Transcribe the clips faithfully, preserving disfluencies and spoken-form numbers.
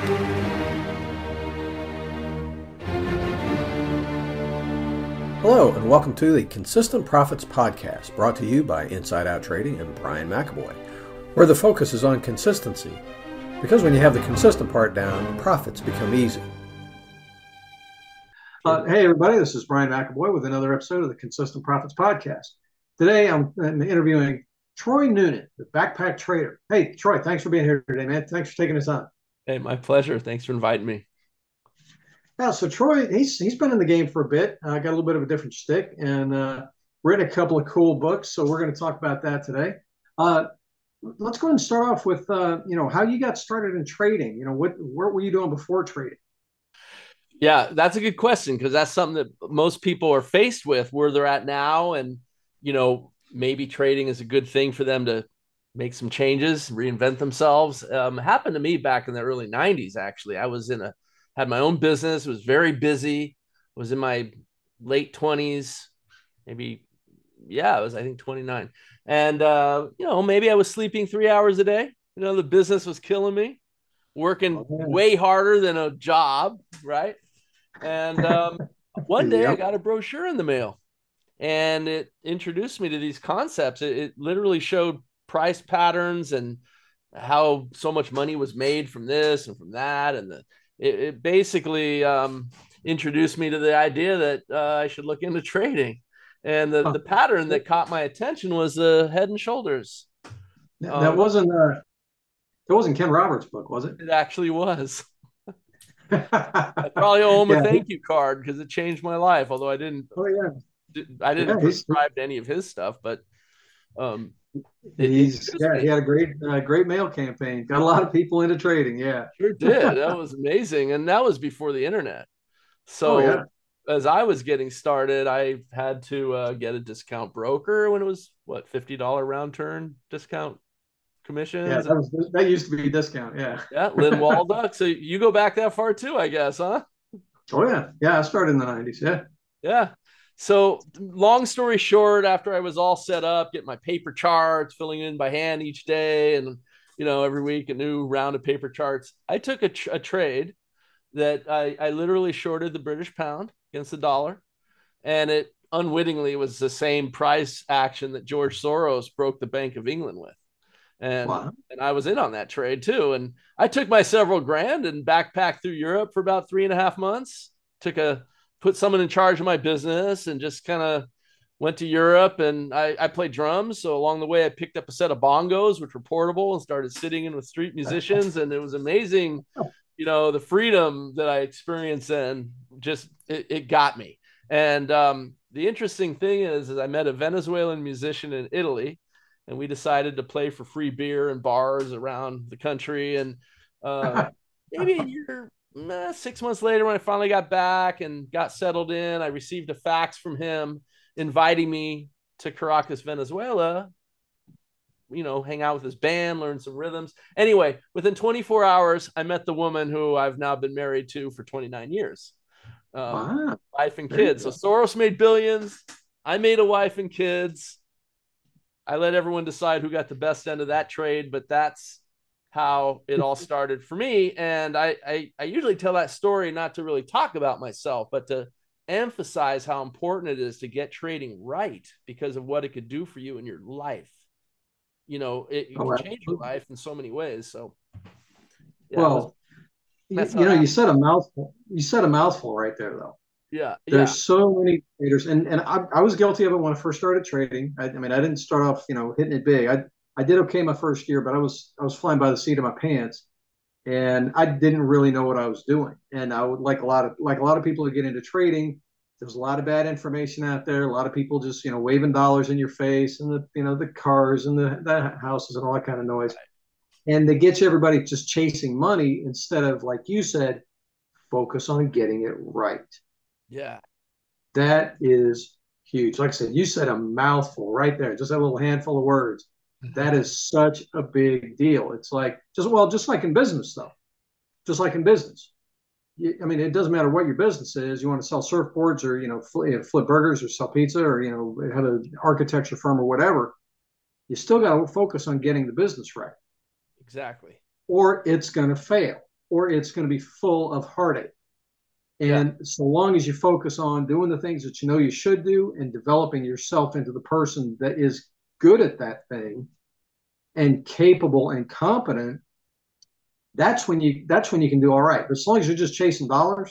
Hello, and welcome to the Consistent Profits Podcast, brought to you by Inside Out Trading and Brian McAvoy, where the focus is on consistency. Because when you have the consistent part down, profits become easy. Uh, hey, everybody, this is Brian McAvoy with another episode of the Consistent Profits Podcast. Today, I'm, I'm interviewing Troy Noonan, the Backpack Trader. Hey, Troy, thanks for being here today, man. Thanks for taking the time. Hey, my pleasure. Thanks for inviting me. Yeah, so Troy, he's he's been in the game for a bit. Uh, got a little bit of a different stick, and uh, written a couple of cool books. So we're going to talk about that today. Uh, let's go ahead and start off with uh, you know how you got started in trading. You know, what what were you doing before trading? Yeah, that's a good question, because that's something that most people are faced with where they're at now, and you know maybe trading is a good thing for them to make some changes, reinvent themselves. Um, happened to me back in the early nineties. Actually, I was in a had my own business, was very busy, was in my late twenties, maybe, yeah, I was, I think, twenty-nine. And, uh, you know, maybe I was sleeping three hours a day. You know, the business was killing me, working oh, way harder than a job, right? And um, one day yep. I got a brochure in the mail, and it introduced me to these concepts. It, it literally showed price patterns and how so much money was made from this and from that, and the It, it basically um, introduced me to the idea that uh, I should look into trading. And the, the pattern that caught my attention was the Head and Shoulders. That um, wasn't uh, that wasn't Ken Roberts' book, was it? It actually was. I probably owe him yeah. a thank you card because it changed my life. Although I didn't, oh yeah, I didn't yeah, subscribe to any of his stuff, but um, He's yeah, he had a great uh, great mail campaign. Got a lot of people into trading. Yeah, sure did. That was amazing, and that was before the internet. So, oh, yeah. as I was getting started, I had to uh, get a discount broker when it was what fifty dollar round turn discount commissions. Yeah, that, was, that used to be a discount. Yeah, yeah, Lynn Walduck. So you go back that far too, I guess, huh? Oh yeah, yeah. I started in the nineties. Yeah, yeah. So long story short, after I was all set up, getting my paper charts, filling in by hand each day, and, you know, every week a new round of paper charts, I took a, tr- a trade that I, I literally shorted the British pound against the dollar. And it unwittingly was the same price action that George Soros broke the Bank of England with. And, wow. and I was in on that trade too. And I took my several grand and backpacked through Europe for about three and a half months, took a put someone in charge of my business and just kind of went to Europe, and I, I played drums. So along the way, I picked up a set of bongos, which were portable, and started sitting in with street musicians. And it was amazing, you know, the freedom that I experienced then just, it, it got me. And um, the interesting thing is, is I met a Venezuelan musician in Italy, and we decided to play for free beer in bars around the country. And uh, maybe a year, six months later, when I finally got back and got settled in, I received a fax from him inviting me to Caracas, Venezuela, you know, hang out with his band, learn some rhythms. Anyway, within twenty-four hours, I met the woman who I've now been married to for twenty-nine years. Um, wow. Wife and kids. So Soros made billions. I made a wife and kids. I let everyone decide who got the best end of that trade, but that's how it all started for me. And I, I, I usually tell that story not to really talk about myself, but to emphasize how important it is to get trading right because of what it could do for you in your life. You know, it, it oh, can change your life in so many ways. So, yeah, well, was, you, you know, you said a mouthful. You said a mouthful right there, though. Yeah, there's yeah. so many traders, and and I, I was guilty of it when I first started trading. I, I mean, I didn't start off, you know, hitting it big. I I did okay my first year, but I was I was flying by the seat of my pants, and I didn't really know what I was doing. And I would like a lot of like a lot of people who get into trading. There's a lot of bad information out there. A lot of people just, you know, waving dollars in your face, and the, you know, the cars and the, the houses and all that kind of noise. And they get you everybody just chasing money instead of, like you said, focus on getting it right. Yeah. That is huge. Like I said, you said a mouthful right there, just a little handful of words. That is such a big deal. It's like, just, well, just like in business, though, just like in business. I mean, it doesn't matter what your business is. You want to sell surfboards or, you know, flip, flip burgers or sell pizza or, you know, have an architecture firm or whatever. You still got to focus on getting the business right. Exactly. Or it's going to fail. or it's going to be full of heartache. And yeah. so long as you focus on doing the things that you know you should do and developing yourself into the person that is good at that thing and capable and competent, that's when you that's when you can do all right. But as long as you're just chasing dollars,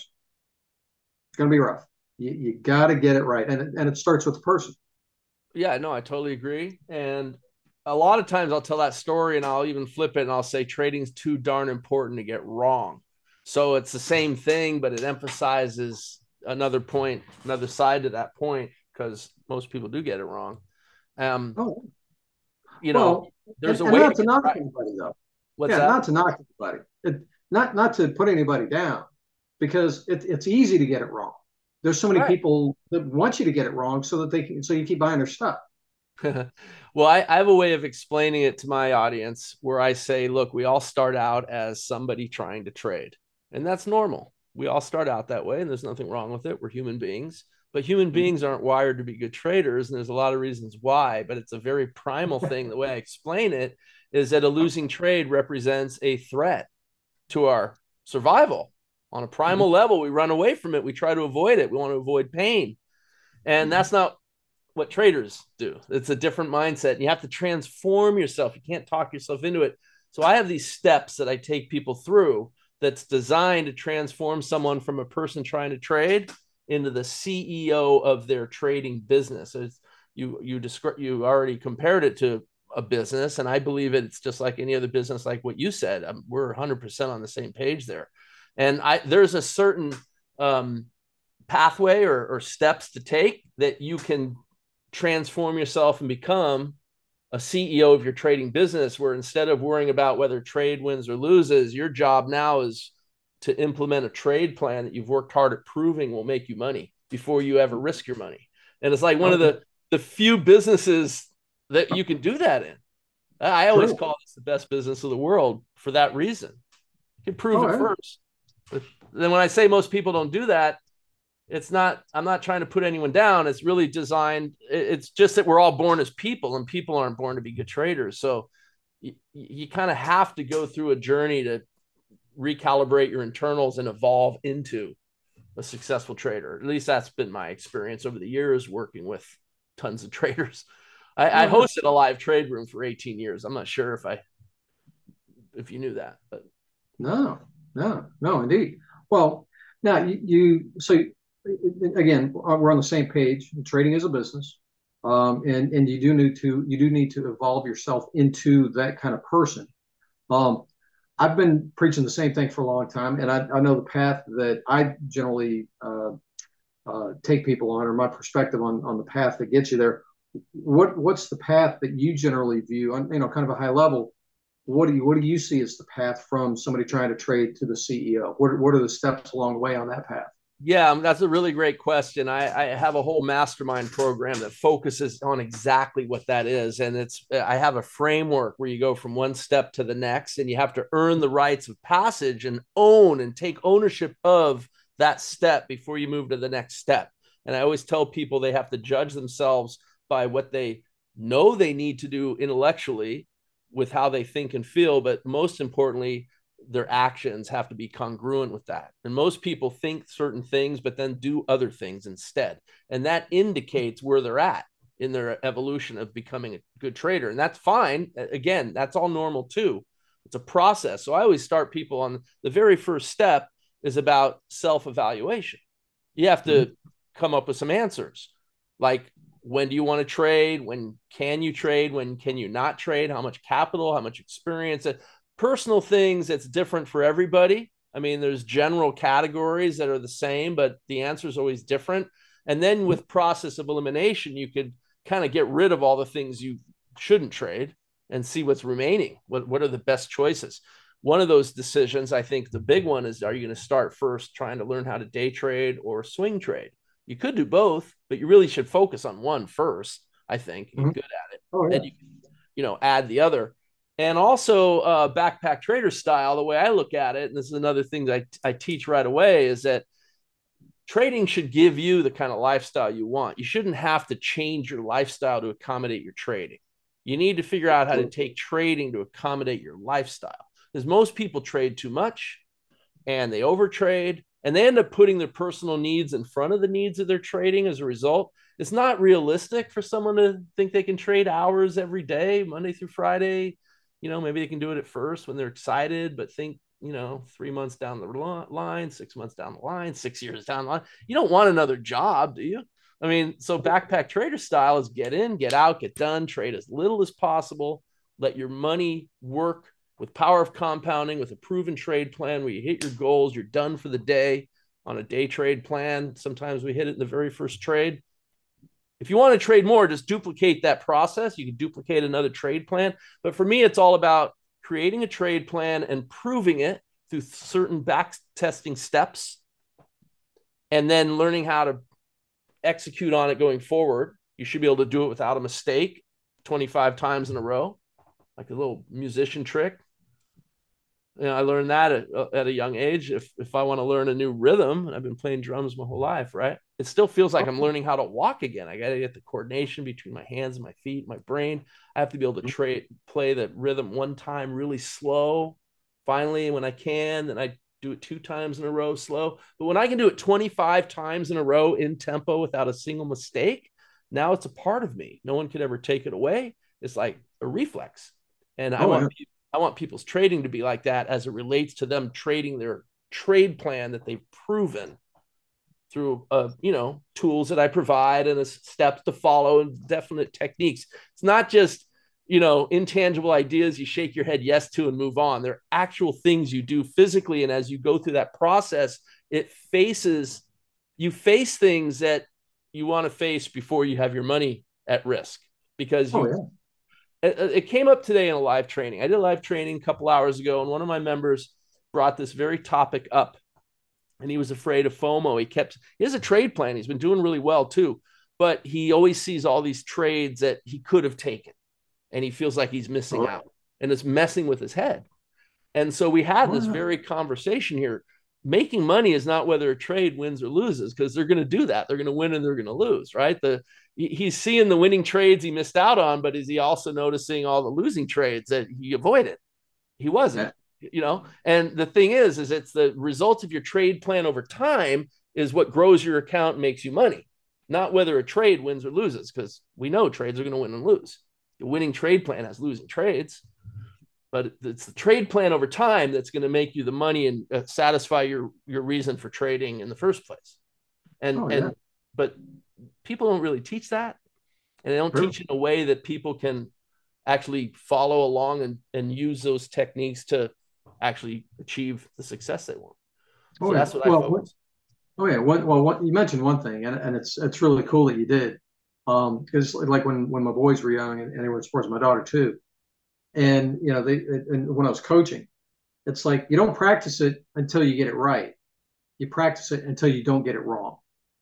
it's going to be rough. You, you got to get it right. And it, and it starts with the person. Yeah, no, I totally agree. And a lot of times I'll tell that story and I'll even flip it and I'll say trading's too darn important to get wrong. So it's the same thing, but it emphasizes another point, another side to that point, because most people do get it wrong. Um, oh. You know, well, there's and, a way not to, to knock right. anybody, though. What's yeah, that? Not to knock anybody. It, not, not to put anybody down, because it, it's easy to get it wrong. There's so many right. people that want you to get it wrong so that they can, so you keep buying their stuff. Well, I, I have a way of explaining it to my audience where I say, look, we all start out as somebody trying to trade. And that's normal. We all start out that way, and there's nothing wrong with it. We're human beings, but human beings aren't wired to be good traders. And there's a lot of reasons why, but it's a very primal thing. The way I explain it is that a losing trade represents a threat to our survival. On a primal level, we run away from it. We try to avoid it. We want to avoid pain. And that's not what traders do. It's a different mindset. You have to transform yourself. You can't talk yourself into it. So I have these steps that I take people through that's designed to transform someone from a person trying to trade into the C E O of their trading business. It's, you you described, you already compared it to a business, and I believe it's just like any other business, like what you said. Um, we're one hundred percent on the same page there. And I there's a certain um, pathway or, or steps to take that you can transform yourself and become a C E O of your trading business, where instead of worrying about whether trade wins or loses, your job now is to implement a trade plan that you've worked hard at proving will make you money before you ever risk your money. And it's like one of the, the few businesses that you can do that in. I always True. call this the best business of the world for that reason. You can prove oh, it yeah. first. But then when I say most people don't do that, it's not, I'm not trying to put anyone down. It's really designed. It's just that we're all born as people, and people aren't born to be good traders. So you, you kind of have to go through a journey to recalibrate your internals and evolve into a successful trader. At least that's been my experience over the years working with tons of traders. I, I hosted a live trade room for eighteen years. I'm not sure if I, if you knew that, but no, no, no, indeed. Well, now you, you so again, we're on the same page. Trading is a business, um, and and you do need to you do need to evolve yourself into that kind of person. Um, I've been preaching the same thing for a long time, and I, I know the path that I generally uh, uh, take people on, or my perspective on on the path that gets you there. What what's the path that you generally view on, you know, kind of a high level? What do you what do you see as the path from somebody trying to trade to the C E O? What what are the steps along the way on that path? Yeah, that's a really great question. I, I have a whole mastermind program that focuses on exactly what that is. And it's, I have a framework where you go from one step to the next, and you have to earn the rights of passage and own and take ownership of that step before you move to the next step. And I always tell people they have to judge themselves by what they know they need to do intellectually with how they think and feel. But most importantly, their actions have to be congruent with that. And most people think certain things, but then do other things instead. And that indicates where they're at in their evolution of becoming a good trader. And that's fine. Again, that's all normal too. It's a process. So I always start people on the very first step is about self-evaluation. You have to mm-hmm. come up with some answers. Like, when do you want to trade? When can you trade? When can you not trade? How much capital, how much experience? Personal things that's different for everybody. I mean, there's general categories that are the same, but the answer is always different. And then with process of elimination, you could kind of get rid of all the things you shouldn't trade and see what's remaining. What, what are the best choices? One of those decisions, I think the big one is, are you going to start first trying to learn how to day trade or swing trade? You could do both, but you really should focus on one first, I think. You're mm-hmm. good at it. Oh, yeah. And you can, you know, add the other. And also uh, backpack trader style, the way I look at it, and this is another thing that I, I teach right away, is that trading should give you the kind of lifestyle you want. You shouldn't have to change your lifestyle to accommodate your trading. You need to figure out how to take trading to accommodate your lifestyle, because most people trade too much and they overtrade, and they end up putting their personal needs in front of the needs of their trading as a result. It's not realistic for someone to think they can trade hours every day, Monday through Friday. You know, maybe they can do it at first when they're excited, but think, you know, three months down the line, six months down the line, six years down the line. You don't want another job, do you? I mean, so backpack trader style is get in, get out, get done, trade as little as possible, let your money work with power of compounding, with a proven trade plan where you hit your goals, you're done for the day on a day trade plan. Sometimes we hit it in the very first trade. If you want to trade more, just duplicate that process. You can duplicate another trade plan. But for me, it's all about creating a trade plan and proving it through certain back testing steps, and then learning how to execute on it going forward. You should be able to do it without a mistake twenty-five times in a row, like a little musician trick. You know, I learned that at, at a young age. If if I want to learn a new rhythm, and I've been playing drums my whole life, right? It still feels like I'm learning how to walk again. I got to get the coordination between my hands and my feet, my brain. I have to be able to trade, play the rhythm one time really slow. Finally, when I can, then I do it two times in a row slow. But when I can do it twenty-five times in a row in tempo without a single mistake, now it's a part of me. No one could ever take it away. It's like a reflex. And I oh, want yeah. I want people's trading to be like that as it relates to them trading their trade plan that they've proven through, uh, you know, tools that I provide and a steps to follow and definite techniques. It's not just, you know, intangible ideas you shake your head yes to and move on. They're actual things you do physically. And as you go through that process, it faces, you face things that you want to face before you have your money at risk. Because you, oh, yeah. it, it came up today in a live training. I did a live training a couple hours ago, and one of my members brought this very topic up. And he was afraid of FOMO. He kept, he has a trade plan. He's been doing really well too, but he always sees all these trades that he could have taken, and he feels like he's missing oh. out, and it's messing with his head. And so we had this very conversation here. Making money is not whether a trade wins or loses, because they're going to do that. They're going to win and they're going to lose, right? The he's seeing the winning trades he missed out on, but is he also noticing all the losing trades that he avoided? He wasn't. Yeah. You know, and the thing is, is it's the result of your trade plan over time is what grows your account and makes you money, not whether a trade wins or loses, because we know trades are going to win and lose. The winning trade plan has losing trades, but it's the trade plan over time that's going to make you the money and uh, satisfy your, your reason for trading in the first place. And, oh, yeah. and, but people don't really teach that, and they don't sure. teach in a way that people can actually follow along and, and use those techniques to actually achieve the success they want. So oh, that's what well, I focus. Oh yeah. What, well, what you mentioned one thing, and, and it's, it's really cool that you did. Um, because like when, when my boys were young and, and they were in sports, my daughter too. And, you know, they, and when I was coaching, it's like, you don't practice it until you get it right. You practice it until you don't get it wrong.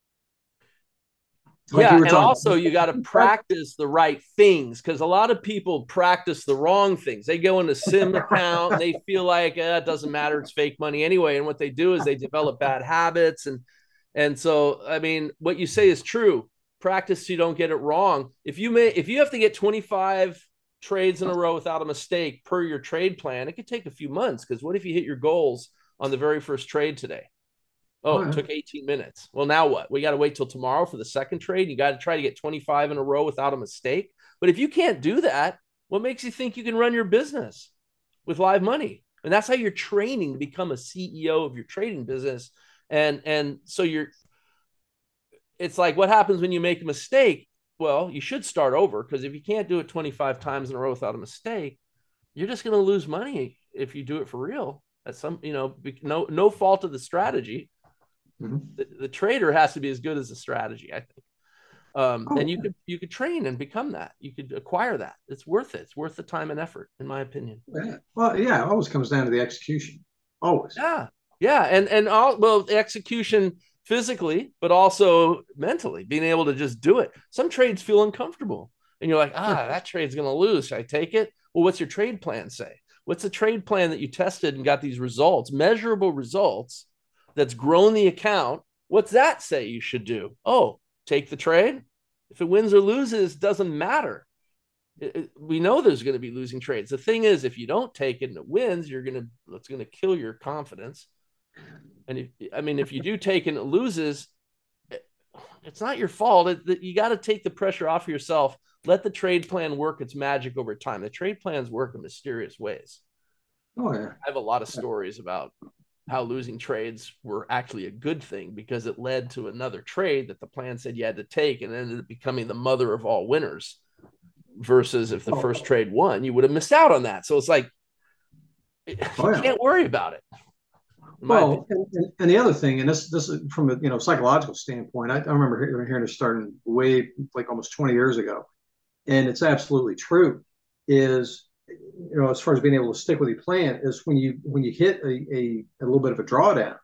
Like yeah, and also you got to practice the right things, because a lot of people practice the wrong things. They go into sim account and they feel like eh, it doesn't matter, it's fake money anyway. And what they do is they develop bad habits. And and so, I mean, what you say is true. Practice so you don't get it wrong. If you may, if you have to get twenty-five trades in a row without a mistake per your trade plan, it could take a few months, because what if you hit your goals on the very first trade today? Oh, it took eighteen minutes. Well, now what? We got to wait till tomorrow for the second trade. You got to try to get twenty-five in a row without a mistake. But if you can't do that, what makes you think you can run your business with live money? And that's how you're training to become a C E O of your trading business. And, and so you're, it's like, what happens when you make a mistake? Well, you should start over, because if you can't do it twenty-five times in a row without a mistake, you're just going to lose money if you do it for real. That's some, you know, no, no fault of the strategy. Mm-hmm. The, the trader has to be as good as the strategy, I think. Um, oh, and you could you could train and become that. You could acquire that. It's worth it. It's worth the time and effort, in my opinion. Yeah. Well, yeah, it always comes down to the execution. Always. Yeah, yeah, and and all well, the execution physically, but also mentally, being able to just do it. Some trades feel uncomfortable, and you're like, ah, that trade's going to lose. Should I take it? Well, what's your trade plan say? What's the trade plan that you tested and got these results, measurable results? That's grown the account. What's that say you should do? Oh, take the trade. If it wins or loses, doesn't matter. It, it, we know there's going to be losing trades. The thing is, if you don't take it and it wins, you're going to, it's going to kill your confidence. And if, I mean, if you do take and it loses, it's not your fault. It, you got to take the pressure off of yourself. Let the trade plan work its magic over time. The trade plans work in mysterious ways. Oh yeah. I have a lot of stories about how losing trades were actually a good thing because it led to another trade that the plan said you had to take and ended up becoming the mother of all winners. Versus if the first trade won, you would have missed out on that. So it's like, you oh, yeah. can't worry about it. Well, and, and the other thing, and this this is from a you know psychological standpoint, I, I remember hearing, hearing it starting way like almost twenty years ago, and it's absolutely true. Is you know as far as being able to stick with your plan is when you when you hit a a, a little bit of a drawdown,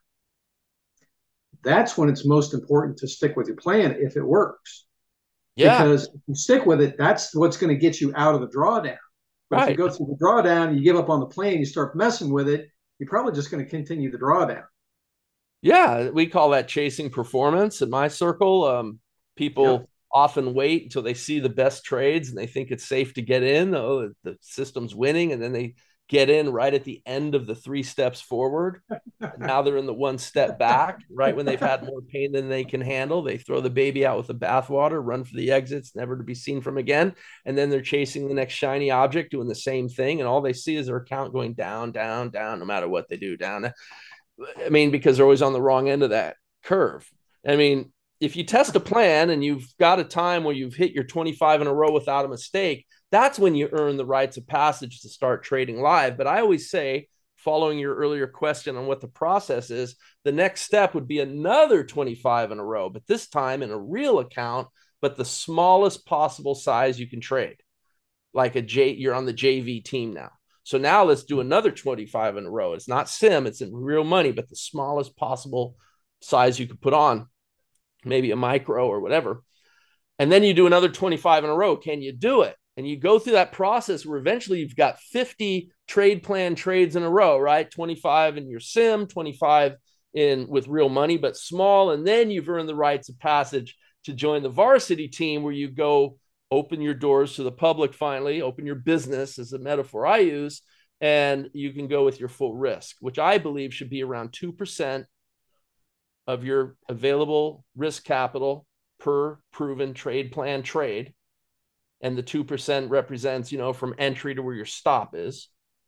that's when it's most important to stick with your plan if it works. Yeah. Because if you stick with it, that's what's going to get you out of the drawdown. But right. if you go through the drawdown, you give up on the plan, you start messing with it, you're probably just going to continue the drawdown. Yeah, we call that chasing performance in my circle. Um, people yeah. often wait until they see the best trades and they think it's safe to get in. Oh, the system's winning, and then they get in right at the end of the three steps forward. Now they're in the one step back, right when they've had more pain than they can handle. They throw the baby out with the bathwater, run for the exits, never to be seen from again. And then they're chasing the next shiny object, doing the same thing. And all they see is their account going down, down, down, no matter what they do, down. I mean, because they're always on the wrong end of that curve. I mean, if you test a plan and you've got a time where you've hit your twenty-five in a row without a mistake, that's when you earn the rights of passage to start trading live. But I always say, following your earlier question on what the process is, the next step would be another twenty-five in a row, but this time in a real account, but the smallest possible size you can trade. Like a J, you're on the J V team now. So now let's do another twenty-five in a row. It's not sim, it's in real money, but the smallest possible size you could put on, maybe a micro or whatever. And then you do another twenty-five in a row. Can you do it? And you go through that process where eventually you've got fifty trade plan trades in a row, right? twenty-five in your sim, twenty-five in with real money, but small. And then you've earned the rights of passage to join the varsity team where you go open your doors to the public finally, open your business is a metaphor I use, and you can go with your full risk, which I believe should be around two percent of your available risk capital per proven trade plan trade. And the two percent represents, you know, from entry to where your stop is.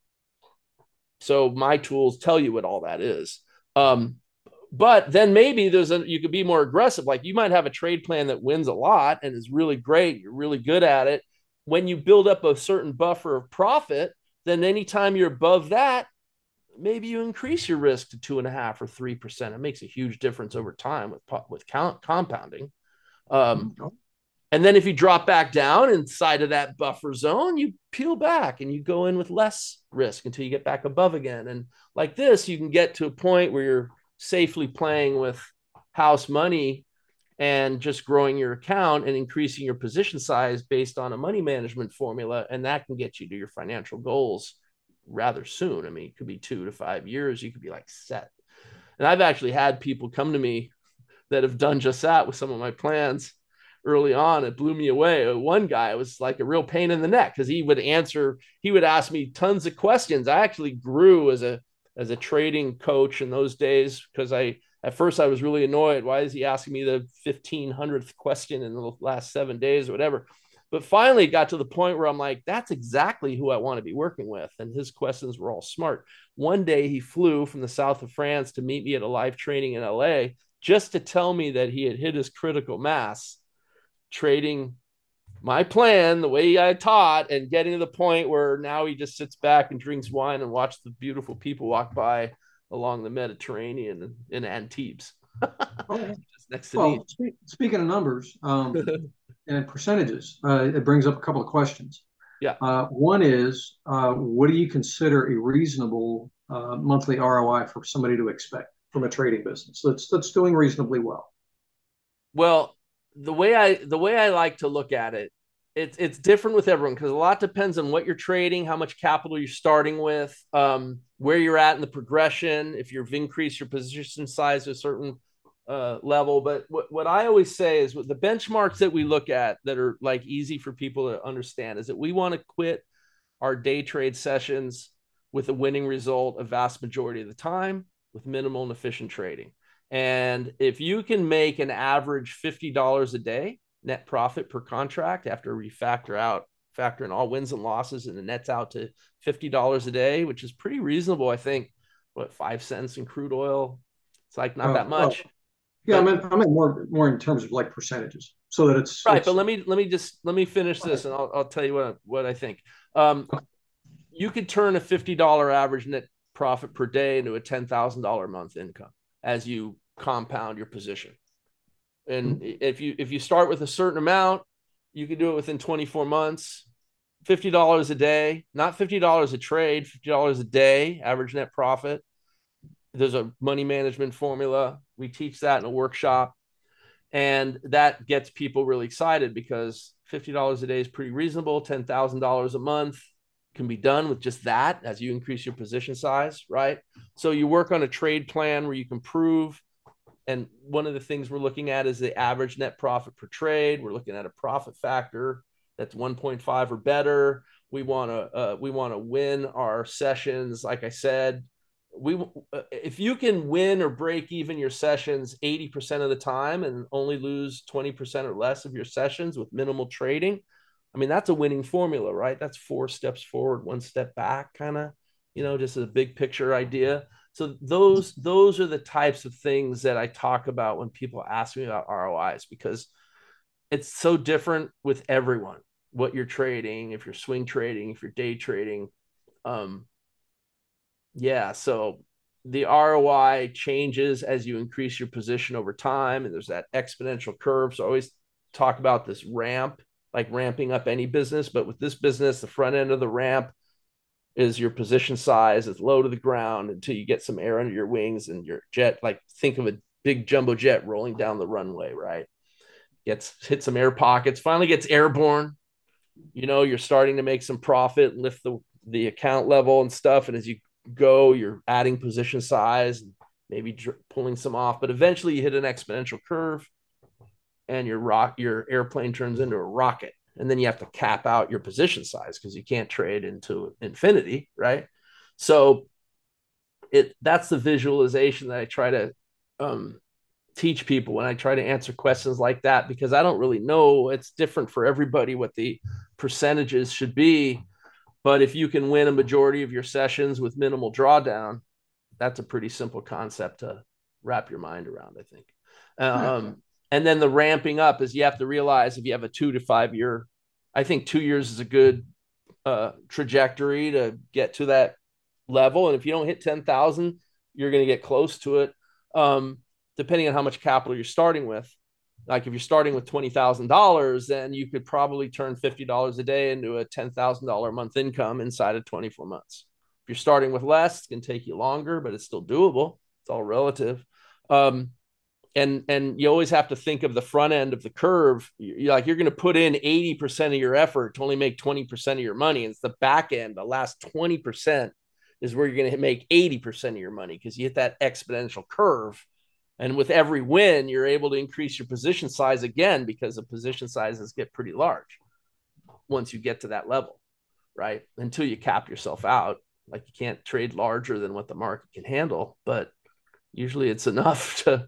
So my tools tell you what all that is. Um, but then maybe there's a, you could be more aggressive. Like you might have a trade plan that wins a lot and is really great. You're really good at it. When you build up a certain buffer of profit, then anytime you're above that, maybe you increase your risk to two and a half or three percent. It makes a huge difference over time with, with count, compounding. Um, And then if you drop back down inside of that buffer zone, you peel back and you go in with less risk until you get back above again. And like this, you can get to a point where you're safely playing with house money and just growing your account and increasing your position size based on a money management formula. And that can get you to your financial goals rather soon. I mean, it could be two to five years. You could be like set. And I've actually had people come to me that have done just that with some of my plans. Early on, it blew me away. One guy was like a real pain in the neck because he would answer, he would ask me tons of questions. I actually grew as a as a trading coach in those days because I at first I was really annoyed. Why is he asking me the fifteen hundredth question in the last seven days or whatever? But finally it got to the point where I'm like, that's exactly who I want to be working with. And his questions were all smart. One day he flew from the south of France to meet me at a live training in L A just to tell me that he had hit his critical mass trading my plan the way I taught and getting to the point where now he just sits back and drinks wine and watches the beautiful people walk by along the Mediterranean in Antibes. Oh, next to well, speak, speaking of numbers um, and percentages, uh, it brings up a couple of questions. Yeah. Uh, one is, uh, what do you consider a reasonable uh, monthly R O I for somebody to expect from a trading business that's that's doing reasonably well? Well, the way I the way I like to look at it, it's it's different with everyone because a lot depends on what you're trading, how much capital you're starting with, um, where you're at in the progression, if you've increased your position size to a certain uh, level. But what, what I always say is with the benchmarks that we look at that are like easy for people to understand is that we want to quit our day trade sessions with a winning result a vast majority of the time. with minimal and efficient trading. And if you can make an average fifty dollars a day net profit per contract after we factor out, factor in all wins and losses, and the nets out to fifty dollars a day, which is pretty reasonable, I think. What, five cents in crude oil? It's like not oh, that much. Oh. Yeah, but, I meant I meant more more in terms of like percentages, so that it's right. It's, but let me let me just let me finish this, and I'll I'll tell you what what I think. Um, you could turn a fifty dollar average net profit per day into a ten thousand dollar a month income as you compound your position. And mm-hmm. if you if you start with a certain amount, you can do it within twenty-four months. fifty dollars a day, not fifty dollars a trade, fifty dollars a day average net profit. There's a money management formula. We teach that in a workshop. And that gets people really excited because fifty dollars a day is pretty reasonable. ten thousand dollars a month can be done with just that as you increase your position size, right? So you work on a trade plan where you can prove. And one of the things we're looking at is the average net profit per trade. We're looking at a profit factor that's one point five or better. We want to uh, we want to win our sessions. Like I said, we if you can win or break even your sessions eighty percent of the time and only lose twenty percent or less of your sessions with minimal trading, I mean, that's a winning formula, right? That's four steps forward, one step back, kind of, you know, just a big picture idea. So those those are the types of things that I talk about when people ask me about R O Is, because it's so different with everyone, what you're trading, if you're swing trading, if you're day trading. Um, yeah, so the R O I changes as you increase your position over time, and there's that exponential curve. So I always talk about this ramp, like ramping up any business. But with this business, the front end of the ramp is your position size. It's low to the ground until you get some air under your wings and your jet, like think of a big jumbo jet rolling down the runway, right? Gets hit some air pockets, finally gets airborne. You know, you're starting to make some profit, lift the, the account level and stuff. And as you go, you're adding position size, and maybe dr- pulling some off, but eventually you hit an exponential curve and your rock, your airplane turns into a rocket. And then you have to cap out your position size because you can't trade into infinity, right? So it that's the visualization that I try to um, teach people when I try to answer questions like that, because I don't really know. It's different for everybody what the percentages should be. But if you can win a majority of your sessions with minimal drawdown, that's a pretty simple concept to wrap your mind around, I think. Um, And then the ramping up is you have to realize if you have a two to five year, I think two years is a good uh, trajectory to get to that level. And if you don't hit ten thousand, you're going to get close to it. Um, depending on how much capital you're starting with. Like if you're starting with twenty thousand dollars, then you could probably turn fifty dollars a day into a ten thousand dollars a month income inside of twenty-four months. If you're starting with less, it's going to take you longer, but it's still doable. It's all relative. Um, And and you always have to think of the front end of the curve. You're like, you're going to put in eighty percent of your effort to only make twenty percent of your money. And it's the back end, the last twenty percent is where you're going to make eighty percent of your money, because you hit that exponential curve. And with every win, you're able to increase your position size again, because the position sizes get pretty large once you get to that level, right? Until you cap yourself out. Like you can't trade larger than what the market can handle, but usually it's enough to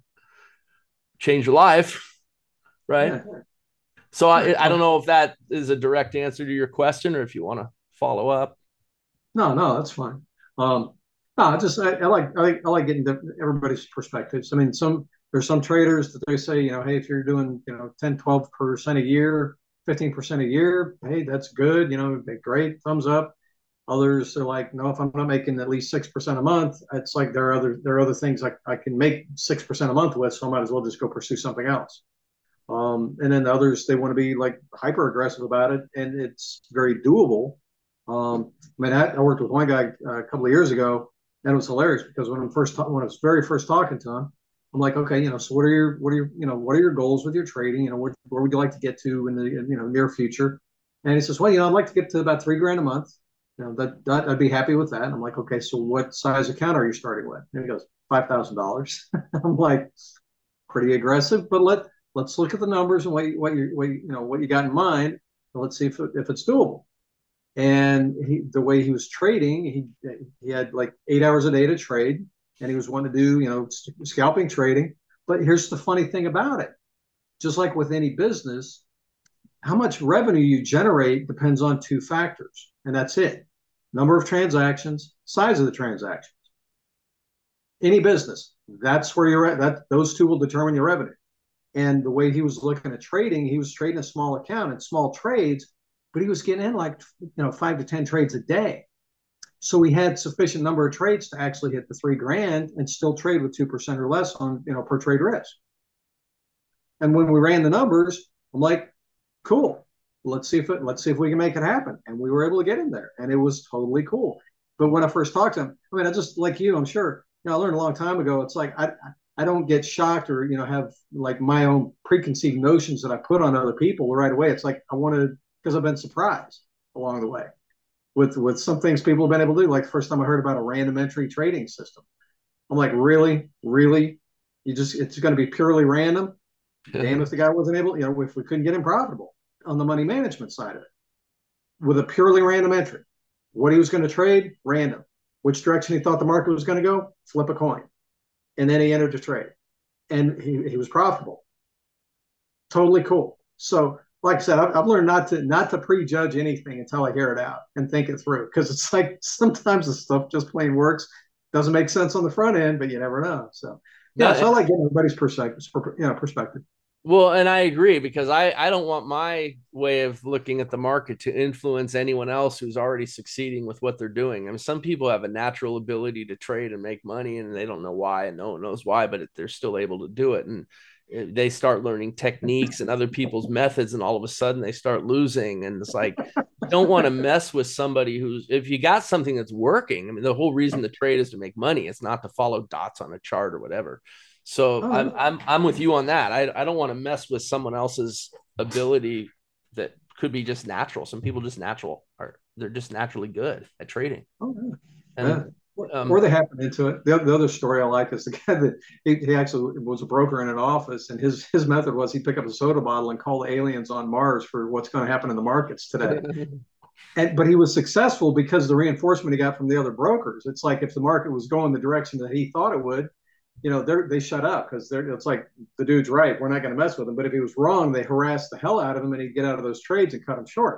change your life, right? Yeah. So I, I don't know if that is a direct answer to your question, or if you want to follow up. No, no, that's fine. Um, no, I just I, I like I like I like getting the, everybody's perspectives. I mean, some there's some traders that they say, you know, hey, if you're doing, you know, ten, twelve percent a year, fifteen percent a year, hey, that's good. You know, great, thumbs up. Others are like, no, if I'm not making at least six percent a month, it's like there are other there are other things I, I can make six percent a month with, so I might as well just go pursue something else. Um, and then the others, they want to be like hyper aggressive about it, and it's very doable. Um, I mean, I, I worked with one guy uh, a couple of years ago, and it was hilarious because when I'm first ta- when I was very first talking to him, I'm like, okay, you know, so what are your what are your you know what are your goals with your trading? You know, what, where would you like to get to in the you know near future? And he says, well, you know, I'd like to get to about three grand a month. You know, that, that I'd be happy with that. And I'm like, okay, so what size account are you starting with? And he goes, five thousand dollars. I'm like, pretty aggressive, but let let's look at the numbers and what you, what you what you, you know what you got in mind, and let's see if it, if it's doable. And he, the way he was trading, he he had like eight hours a day to trade, and he was wanting to do, you know, scalping trading. But here's the funny thing about it. Just like with any business, how much revenue you generate depends on two factors, and that's it. Number of transactions, size of the transactions. Any business, that's where you're at. That those two will determine your revenue. And the way he was looking at trading, he was trading a small account and small trades, but he was getting in like, you know, five to ten trades a day. So we had sufficient number of trades to actually hit the three grand and still trade with two percent or less on, you know, per trade risk. And when we ran the numbers, I'm like, cool. Let's see if it, let's see if we can make it happen. And we were able to get in there, and it was totally cool. But when I first talked to him, I mean, I just like you, I'm sure, you know, I learned a long time ago. It's like I I don't get shocked or, you know, have like my own preconceived notions that I put on other people right away. It's like I want to, because I've been surprised along the way with with some things people have been able to do. Like the first time I heard about a random entry trading system, I'm like, really, really, you just it's going to be purely random. Damn if the guy wasn't able, you know, if we couldn't get him profitable on the money management side of it with a purely random entry. What he was going to trade, random. Which direction he thought the market was going to go, flip a coin. And then he entered the trade. And he, he was profitable. Totally cool. So, like I said, I've, I've learned not to not to prejudge anything until I hear it out and think it through. Because it's like sometimes the stuff just plain works. Doesn't make sense on the front end, but you never know. So, yeah, no, so I like getting everybody's perspective. You know, perspective. Well, and I agree, because I, I don't want my way of looking at the market to influence anyone else who's already succeeding with what they're doing. I mean, some people have a natural ability to trade and make money, and they don't know why, and no one knows why, but they're still able to do it. And they start learning techniques and other people's methods, and all of a sudden they start losing. And it's like, you don't want to mess with somebody who's, if you got something that's working, I mean, the whole reason to trade is to make money. It's not to follow dots on a chart or whatever. So oh, I'm, I'm, I'm with you on that. I, I don't want to mess with someone else's ability that could be just natural. Some people just natural are, they're just naturally good at trading. Oh, yeah. And, yeah. Um, or they happen into it. The, the other story I like is the guy that he, he actually was a broker in an office, and his, his method was he'd pick up a soda bottle and call the aliens on Mars for what's going to happen in the markets today. And, but he was successful because of the reinforcement he got from the other brokers. It's like if the market was going the direction that he thought it would, you know, they they shut up because they're it's like the dude's right. We're not going to mess with him. But if he was wrong, they harassed the hell out of him, and he'd get out of those trades and cut him short.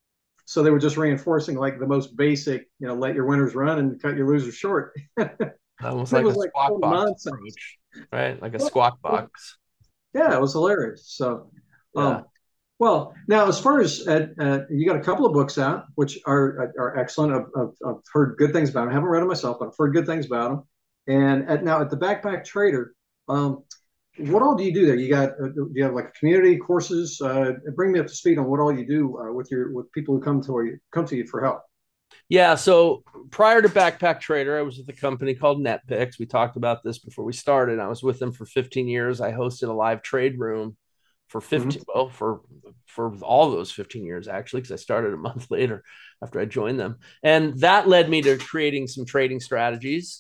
So they were just reinforcing like the most basic, you know, let your winners run and cut your losers short. Almost like a like squawk box approach, right? Like a squawk box. Yeah, it was hilarious. So, yeah. um, well, now as far as uh, uh, you got a couple of books out, which are are excellent. I've, I've, I've heard good things about them. I haven't read them myself, but I've heard good things about them. And at, now at the Backpack Trader, um, what all do you do there? You got, uh, do you have like community courses? Uh, bring me up to speed on what all you do uh, with your with people who come to you come to you for help. Yeah. So prior to Backpack Trader, I was with a company called NetPicks. We talked about this before we started. I was with them for fifteen years. I hosted a live trade room for fifteen, mm-hmm. well, for for all those fifteen years actually, because I started a month later after I joined them, and that led me to creating some trading strategies.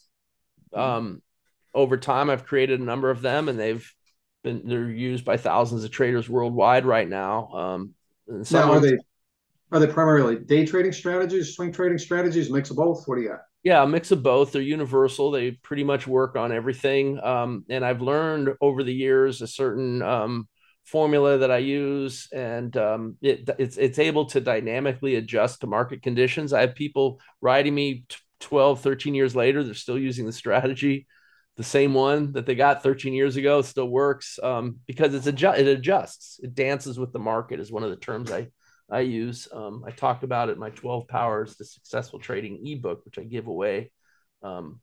Um, over time, I've created a number of them, and they've been they're used by thousands of traders worldwide right now. Um, and now, are they are they primarily day trading strategies, swing trading strategies, mix of both? What do you got? Yeah, a mix of both. They're universal. They pretty much work on everything. Um, and I've learned over the years a certain um, formula that I use, and um, it, it's it's able to dynamically adjust to market conditions. I have people writing me T- twelve, thirteen years later, they're still using the strategy, the same one that they got thirteen years ago. It still works um, because it's adju- it adjusts. It dances with the market is one of the terms I, I use. Um, I talked about it in my twelve Powers to Successful Trading ebook, which I give away. Um,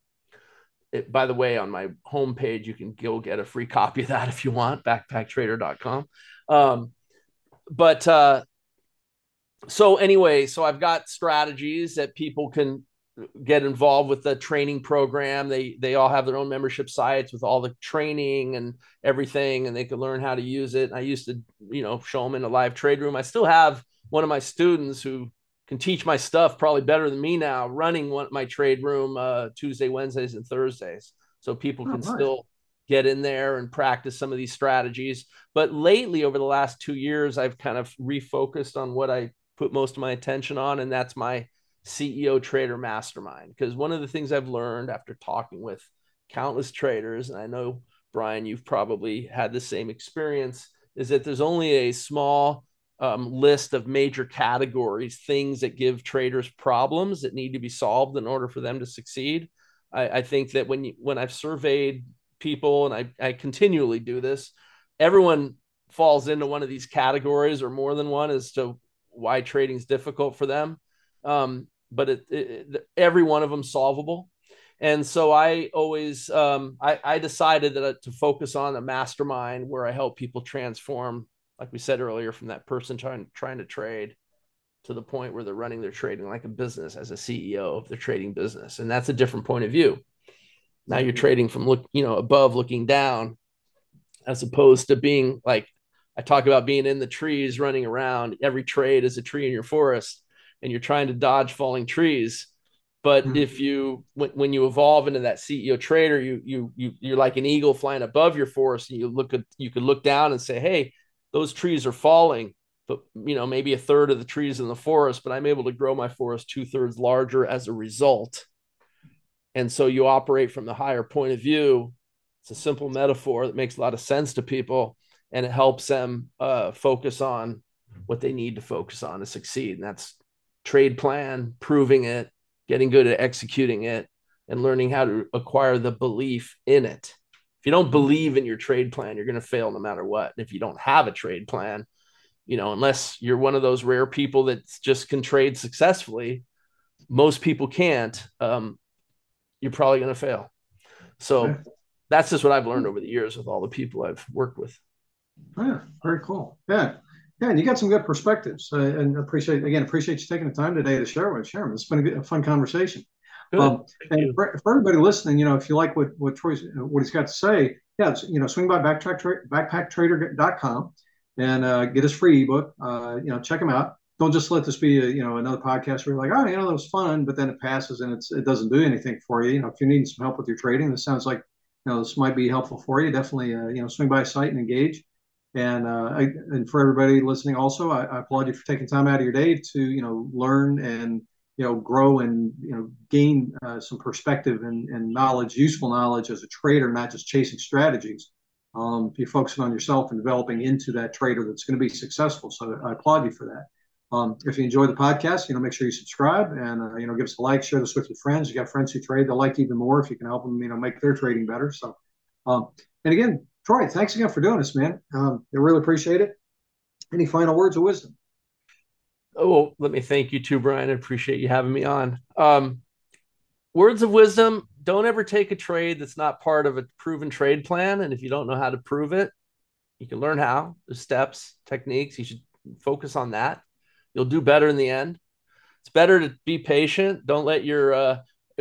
it, by the way, on my homepage, you can go get a free copy of that if you want, backpack trader dot com. Um, but uh, so anyway, so I've got strategies that people can get involved with the training program. They they all have their own membership sites with all the training and everything, and they can learn how to use it. And I used to, you know, show them in a live trade room. I still have one of my students who can teach my stuff probably better than me now, running one my trade room uh, Tuesday, Wednesdays, and Thursdays, so people can oh, nice. still get in there and practice some of these strategies. But lately, over the last two years, I've kind of refocused on what I put most of my attention on, and that's my C E O Trader Mastermind. Because one of the things I've learned after talking with countless traders, and I know, Brian, you've probably had the same experience, is that there's only a small um, list of major categories, things that give traders problems that need to be solved in order for them to succeed. I, I think that when you, when I've surveyed people, and I, I continually do this, everyone falls into one of these categories or more than one as to why trading is difficult for them. Um, but it, it, every one of them solvable. And so I always, um, I, I decided that to focus on a mastermind where I help people transform, like we said earlier, from that person trying, trying to trade to the point where they're running their trading like a business as a C E O of their trading business. And that's a different point of view. Now you're trading from look, you know, above looking down, as opposed to being like, I talk about being in the trees, running around. Every trade is a tree in your forest, and you're trying to dodge falling trees. But mm-hmm. if you, when, when you evolve into that C E O trader, you, you, you, you're like an eagle flying above your forest, and you look at, you could look down and say, hey, those trees are falling, but you know, maybe a third of the trees in the forest, but I'm able to grow my forest two thirds larger as a result. And so you operate from the higher point of view. It's a simple metaphor that makes a lot of sense to people, and it helps them uh, focus on what they need to focus on to succeed. And that's trade plan, proving it, getting good at executing it, and learning how to acquire the belief in it. If you don't believe in your trade plan, you're going to fail no matter what. And if you don't have a trade plan, you know, unless you're one of those rare people that just can trade successfully, most people can't, um, you're probably going to fail. So okay. That's just what I've learned over the years with all the people I've worked with. Yeah, very cool. Yeah. Yeah, and you got some good perspectives, uh, and appreciate again appreciate you taking the time today to share with share them. It's been a, good, a fun conversation. Um, and for, for everybody listening, you know, if you like what what Troy's what he's got to say, yeah, you know, swing by backpack tra- backpack trader dot com and uh, get his free ebook. Uh, you know, check him out. Don't just let this be a, you know another podcast where you're like, oh, you know, that was fun, but then it passes and it's it doesn't do anything for you. You know, if you're needing some help with your trading, this sounds like you know this might be helpful for you. Definitely, uh, you know, swing by his site and engage. And uh, I, and for everybody listening, also, I, I applaud you for taking time out of your day to you know learn and you know grow and you know gain uh, some perspective and, and knowledge, useful knowledge as a trader, not just chasing strategies. Um, you're focusing on yourself and developing into that trader that's going to be successful. So I applaud you for that. Um, if you enjoy the podcast, you know make sure you subscribe and uh, you know give us a like, share this with your friends. You got friends who trade, they'll like you even more if you can help them you know make their trading better. So um, and again. Troy, thanks again for doing this, man. Um, I really appreciate it. Any final words of wisdom? Oh, well, let me thank you too, Brian. I appreciate you having me on. Um, words of wisdom, don't ever take a trade that's not part of a proven trade plan. And if you don't know how to prove it, you can learn how. There's steps, techniques. You should focus on that. You'll do better in the end. It's better to be patient. Don't let your uh,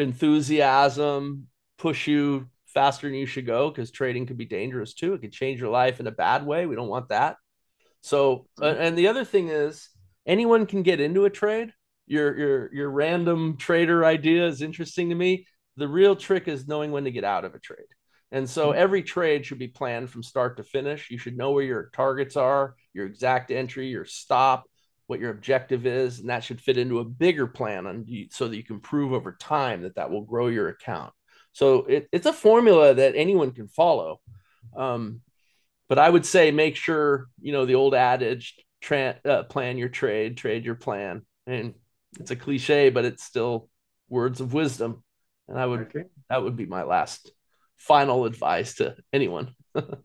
enthusiasm push you faster than you should go, because trading could be dangerous too. It could change your life in a bad way. We don't want that. So, uh, and the other thing is, anyone can get into a trade. Your your your random trader idea is interesting to me. The real trick is knowing when to get out of a trade. And so every trade should be planned from start to finish. You should know where your targets are, your exact entry, your stop, what your objective is, and that should fit into a bigger plan on you, so that you can prove over time that that will grow your account. So it, it's a formula that anyone can follow. Um, but I would say make sure, you know, the old adage, tra- uh, plan your trade, trade your plan. And it's a cliche, but it's still words of wisdom. And I would, okay. that would be my last final advice to anyone.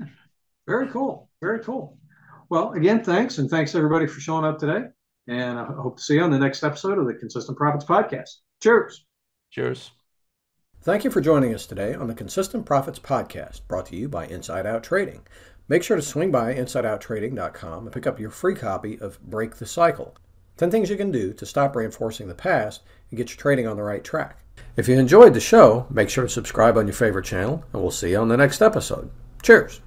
Very cool. Very cool. Well, again, thanks. And thanks everybody for showing up today. And I hope to see you on the next episode of the Consistent Profits Podcast. Cheers. Cheers. Thank you for joining us today on the Consistent Profits Podcast, brought to you by Inside Out Trading. Make sure to swing by inside out trading dot com and pick up your free copy of Break the Cycle, ten things you can do to stop reinforcing the past and get your trading on the right track. If you enjoyed the show, make sure to subscribe on your favorite channel, and we'll see you on the next episode. Cheers!